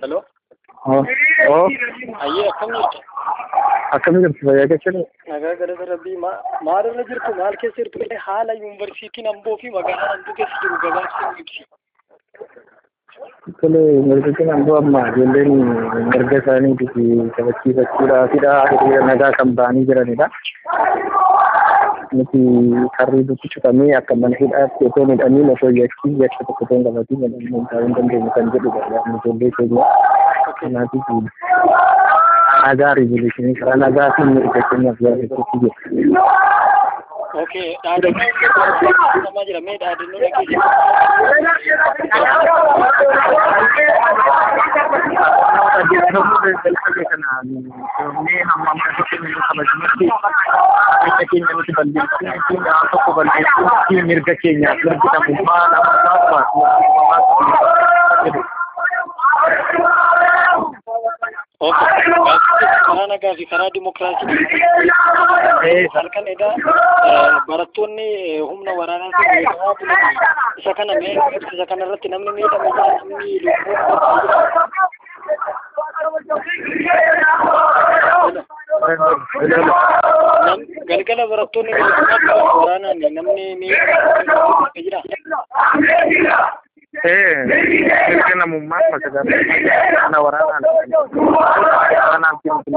Hello? Oh, oh, Ayyee akkam jirtu fayyaa jechuudha. nagaa galata rabbii maalirra jirtu maal keessa jirtu haala yuunivarsiitiin Amboo fi magaalaa Amboo keessa jiru gabaabsee ibsi. Tole mirga Amboo amma ijoolleen mirga isaaniitiif kabachiifachuudhaafidha hiriira nagaa kan ba'anii jiranidha. Nuti karri dutti cufamee akka mana hidhaatti otoo midhamiin osoo yakki tokko otoo hin qabatiin midhamiin taa'uu hin dandeenyu kan jedhudha ijoollee keenya. Kanaatiif nagaa riizolushinii karaa nagaatiin mirga keenyaaf yaadachuutti jira. Okay, dhaadannoo namaa jira mee dhaadannoo mirga keenyaaf mirga namummaa karaa nagaa fi karaa dimokiraasii halkan edaa barattoonni humna waraanaa isa kana mee isa kana irratti namni miidhame namni galgala barattoonni waraanaan namni miidhame jira. Mirga namummaa kana waraanaan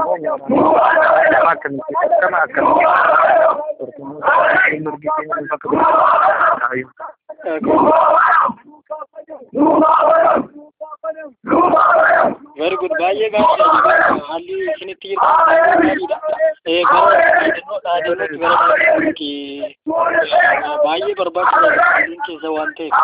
very good baay'ee gaariidha haalli isinitti jirtu gaariidha baay'ee barbaachisaadha keessa waan ta'eef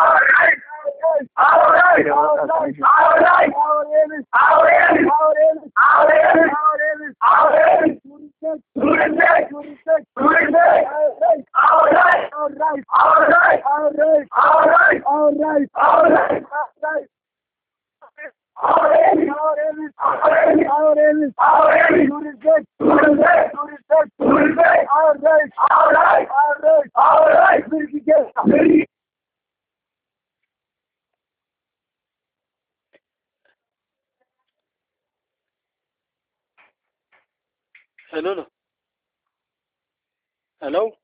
Hello.